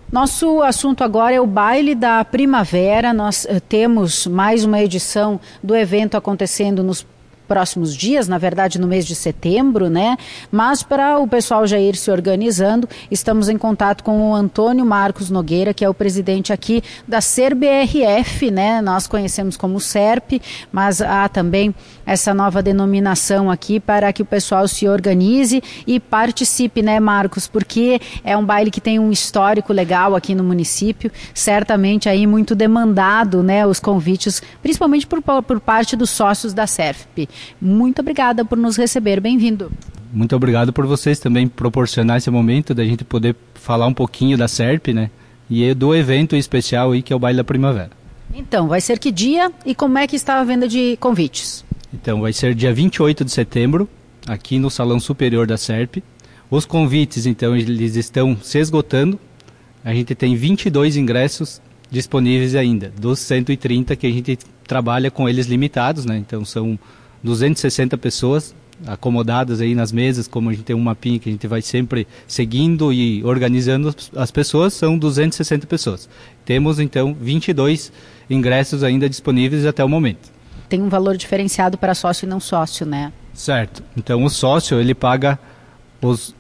Nosso assunto agora é o Baile da Primavera. Nós temos mais uma edição do evento acontecendo nos próximos dias, na verdade no mês de setembro, né? Mas para o pessoal já ir se organizando, estamos em contato com o Antônio Marcos Nogueira, que é o presidente aqui da SERP-BRF, né? Nós conhecemos como SERP, mas há também essa nova denominação aqui para que o pessoal se organize e participe, né, Marcos? Porque é um baile que tem um histórico legal aqui no município, certamente aí muito demandado, né, os convites, principalmente por parte dos sócios da SERP. Muito obrigada por nos receber, bem-vindo. Muito obrigado por vocês também proporcionar esse momento da gente poder falar um pouquinho da SERP, né? E do evento especial aí que é o Baile da Primavera. Então, vai ser que dia e como é que está a venda de convites? Então, vai ser dia 28 de setembro, aqui no Salão Superior da SERP. Os convites, então, eles estão se esgotando. A gente tem 22 ingressos disponíveis ainda, dos 130 que a gente trabalha com eles limitados, né? Então, são 260 pessoas acomodadas aí nas mesas, como a gente tem um mapinha que a gente vai sempre seguindo e organizando as pessoas, são 260 pessoas. Temos então 22 ingressos ainda disponíveis até o momento. Tem um valor diferenciado para sócio e não sócio, né? Certo. Então o sócio, ele paga os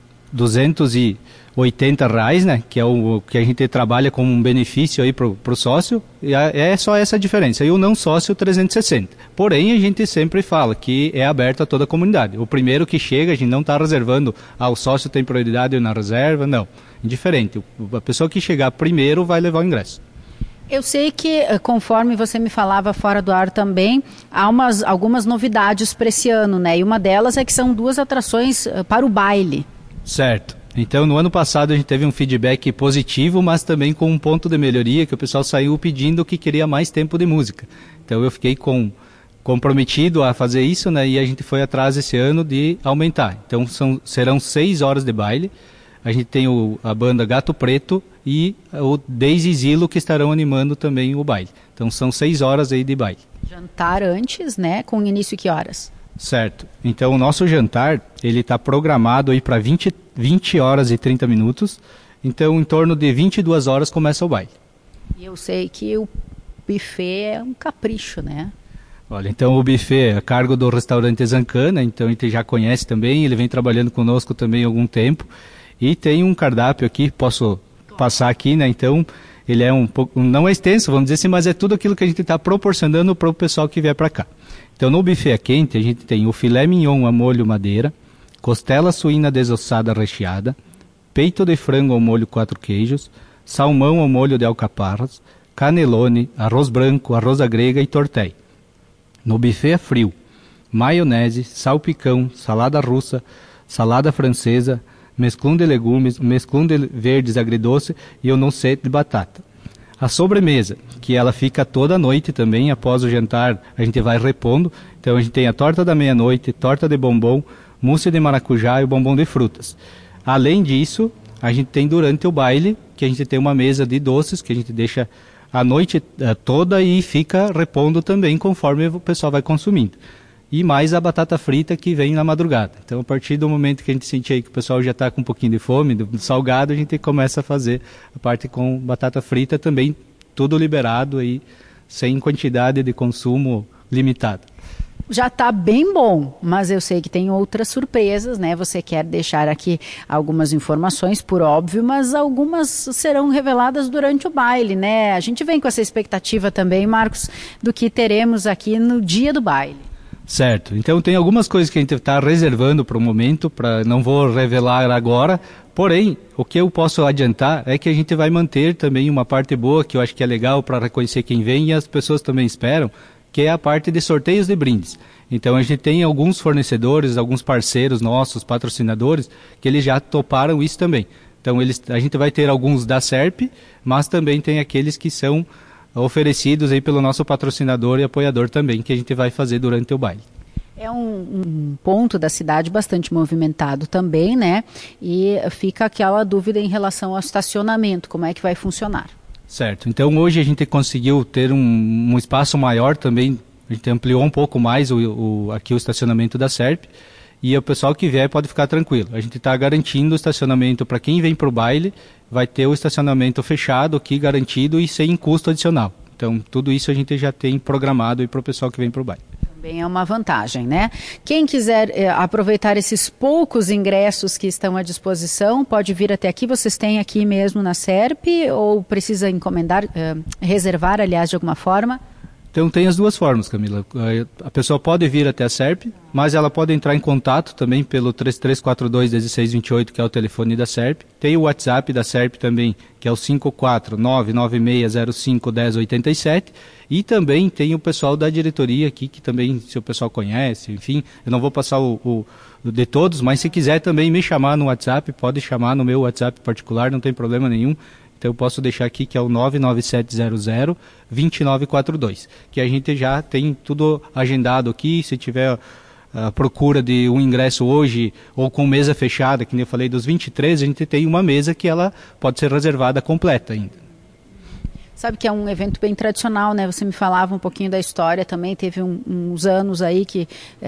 R$280, né, que é o que a gente trabalha como um benefício aí pro sócio, e é só essa diferença. E o não sócio, 360. Porém, a gente sempre fala que é aberto a toda a comunidade. O primeiro que chega, a gente não está reservando, o sócio tem prioridade na reserva, não. Indiferente. A pessoa que chegar primeiro vai levar o ingresso. Eu sei que, conforme você me falava fora do ar também, há algumas novidades para esse ano, né? E uma delas é que são 2 atrações para o baile. Certo. Então, no ano passado a gente teve um feedback positivo, mas também com um ponto de melhoria, que o pessoal saiu pedindo que queria mais tempo de música. Então eu fiquei comprometido a fazer isso, né? E a gente foi atrás esse ano de aumentar. Então serão 6 horas de baile. A gente tem a banda Gato Preto e o Daisy Zilo que estarão animando também o baile. Então são 6 horas aí de baile. Jantar antes, né? Com início que horas? Certo. Então o nosso jantar, ele está programado aí para 20 horas e 30 minutos. Então em torno de 22 horas começa o baile. E eu sei que o buffet é um capricho, né? Olha, então o buffet é a cargo do restaurante Zancana, então a gente já conhece também, ele vem trabalhando conosco também há algum tempo. E tem um cardápio aqui, posso passar aqui, né? Então ele é um pouco, não é extenso, vamos dizer assim, mas é tudo aquilo que a gente está proporcionando para o pessoal que vier para cá. Então no buffet quente a gente tem o filé mignon a molho madeira, costela suína desossada recheada, peito de frango ao molho 4 queijos, salmão ao molho de alcaparras, canelone, arroz branco, arroz à grega e tortei. No buffet frio, maionese, salpicão, salada russa, salada francesa, mesclun de legumes, mesclun de verdes agridoce e o nocete de batata. A sobremesa, que ela fica toda a noite também, após o jantar a gente vai repondo. Então a gente tem a torta da meia-noite, torta de bombom, mousse de maracujá e o bombom de frutas. Além disso, a gente tem durante o baile, que a gente tem uma mesa de doces, que a gente deixa a noite toda e fica repondo também, conforme o pessoal vai consumindo. E mais a batata frita que vem na madrugada. Então, a partir do momento que a gente sentir aí que o pessoal já está com um pouquinho de fome, do salgado, a gente começa a fazer a parte com batata frita também, tudo liberado aí, sem quantidade de consumo limitada. Já está bem bom, mas eu sei que tem outras surpresas, né? Você quer deixar aqui algumas informações, por óbvio, mas algumas serão reveladas durante o baile, né? A gente vem com essa expectativa também, Marcos, do que teremos aqui no dia do baile. Certo. Então tem algumas coisas que a gente está reservando para o momento, não vou revelar agora, porém, o que eu posso adiantar é que a gente vai manter também uma parte boa, que eu acho que é legal para reconhecer quem vem e as pessoas também esperam, que é a parte de sorteios de brindes. Então a gente tem alguns fornecedores, alguns parceiros nossos, patrocinadores, que eles já toparam isso também. Então a gente vai ter alguns da SERP, mas também tem aqueles que são oferecidos aí pelo nosso patrocinador e apoiador também, que a gente vai fazer durante o baile. É um ponto da cidade bastante movimentado também, né? E fica aquela dúvida em relação ao estacionamento, como é que vai funcionar? Certo. Então hoje a gente conseguiu ter um espaço maior também, a gente ampliou um pouco mais aqui o estacionamento da SERP, E o pessoal que vier pode ficar tranquilo. A gente está garantindo o estacionamento para quem vem para o baile, vai ter o estacionamento fechado aqui, garantido e sem custo adicional. Então, tudo isso a gente já tem programado para o pessoal que vem para o baile. Também é uma vantagem, né? Quem quiser aproveitar esses poucos ingressos que estão à disposição, pode vir até aqui. Vocês têm aqui mesmo na SERP ou precisa encomendar, reservar, aliás, de alguma forma? Então tem as duas formas, Camila. A pessoa pode vir até a SERP, mas ela pode entrar em contato também pelo 3342-1628, que é o telefone da SERP. Tem o WhatsApp da SERP também, que é o 54996051087. E também tem o pessoal da diretoria aqui, que também, se o pessoal conhece, enfim, eu não vou passar o de todos, mas se quiser também me chamar no WhatsApp, pode chamar no meu WhatsApp particular, não tem problema nenhum. Então eu posso deixar aqui que é o 99700-2942, que a gente já tem tudo agendado aqui. Se tiver a procura de um ingresso hoje ou com mesa fechada, que nem eu falei dos 23, a gente tem uma mesa que ela pode ser reservada completa ainda. Sabe que é um evento bem tradicional, né? Você me falava um pouquinho da história também, teve uns anos aí que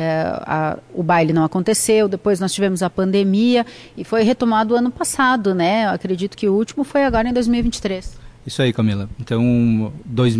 o baile não aconteceu, depois nós tivemos a pandemia e foi retomado o ano passado, né? Eu acredito que o último foi agora em 2023. Isso aí, Camila. Então,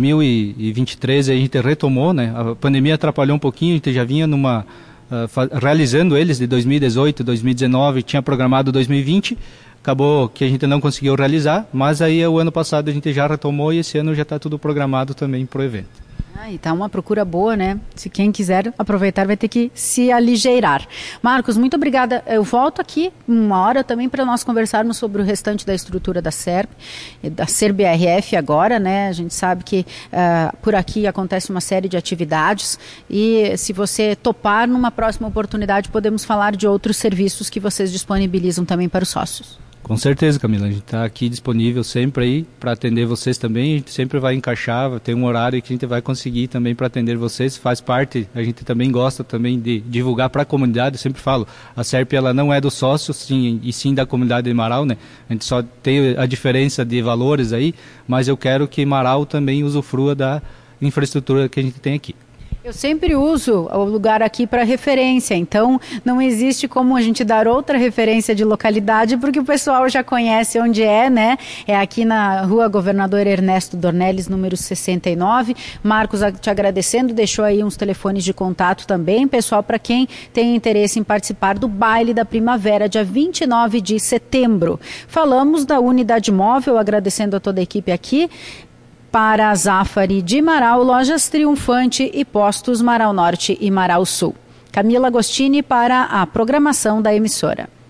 2023 a gente retomou, né? A pandemia atrapalhou um pouquinho, a gente já vinha realizando eles de 2018, 2019, tinha programado 2020, acabou que a gente não conseguiu realizar, mas aí o ano passado a gente já retomou e esse ano já está tudo programado também para o evento. E tá uma procura boa, né? Se quem quiser aproveitar vai ter que se aligeirar. Marcos, muito obrigada. Eu volto aqui uma hora também para nós conversarmos sobre o restante da estrutura da SERP, da SERBRF agora, né? A gente sabe que por aqui acontece uma série de atividades e se você topar numa próxima oportunidade podemos falar de outros serviços que vocês disponibilizam também para os sócios. Com certeza, Camila, a gente está aqui disponível sempre aí para atender vocês também, a gente sempre vai encaixar, tem um horário que a gente vai conseguir também para atender vocês, faz parte, a gente também gosta também de divulgar para a comunidade, eu sempre falo, a SERP ela não é do sócio, sim da comunidade de Marau, né? A gente só tem a diferença de valores aí, mas eu quero que Marau também usufrua da infraestrutura que a gente tem aqui. Eu sempre uso o lugar aqui para referência, então não existe como a gente dar outra referência de localidade, porque o pessoal já conhece onde é, né? É aqui na Rua Governador Ernesto Dornelles, número 69. Marcos, te agradecendo, deixou aí uns telefones de contato também, pessoal, para quem tem interesse em participar do Baile da Primavera, dia 29 de setembro. Falamos da unidade móvel, agradecendo a toda a equipe aqui. Para a Zafari de Marau, Lojas Triunfante e Postos Marau Norte e Marau Sul. Camila Agostini para a programação da emissora.